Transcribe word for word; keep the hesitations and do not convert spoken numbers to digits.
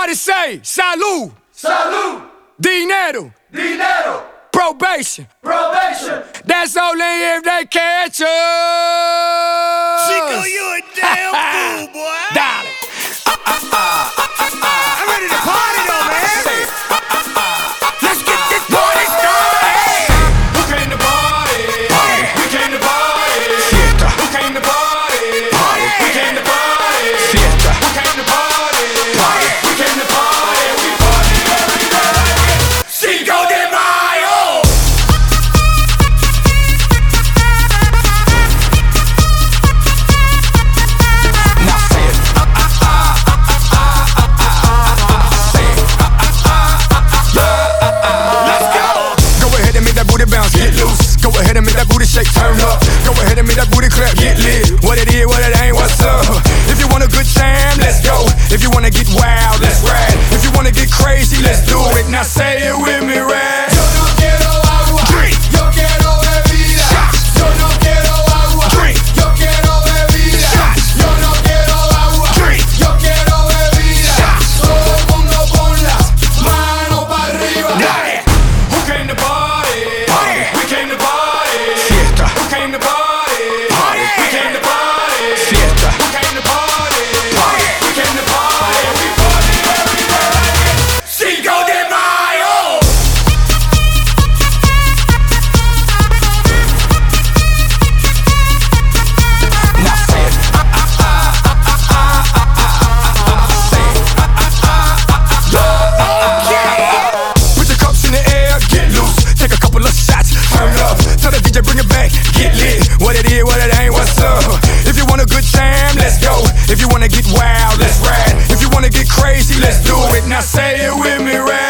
Everybody say, salud, salud, dinero, dinero, probation, probation. That's only if they catch us. Chico, you a damn fool, boy. Dale. Uh, uh, uh, uh, uh, uh. I'm ready to party though, man. Say, uh, uh, uh. Let's get this party started. Who came to party? Party. We came to party. Fiesta. Who came to party? Party. We came to party. Fiesta. Who came to party? Party. We came to party. We party every day. Cinco de Mayo. Now say it. Uh, uh, uh, uh, uh, uh, uh, uh, uh, say it. Uh, uh, uh, uh, uh, uh, uh. Let's go. Go ahead and make that booty bounce, get loose. Go ahead and make that booty shake, turn up. Go ahead and make that booty clap, get lit. What it is, what it ain't, what's up? If you want a good time, let's go. If you wanna get wild, let's ride. If you wanna get crazy, let's do it. Now say it with me, right? Yo no quiero agua, drink. Yo quiero bebida. Shots. Yo no quiero agua, drink. Yo quiero bebida. Shots. Yo no quiero agua, drink. Yo quiero bebida. Shots. Todo el mundo con las manos para arriba. Dale. Who came to party? Party. We came to party. Fiesta. Who came to party? Party. We came to party. Fiesta. Who came to party? Party. We came to party. We party every day. Cinco de Mayo. Now say it. Uh, uh, uh, uh, uh, uh, uh, uh, uh, say it. Uh, uh, uh, uh, uh, uh, uh. Put your cups in the air, get loose. Take a couple of shots, turn up. Tell the D J bring it back, get lit. What it is, what it ain't, what's up? If you want a good time, let's go. If you wanna get wild, let's ride. If you wanna get crazy, let's do it. Now say it with me, right?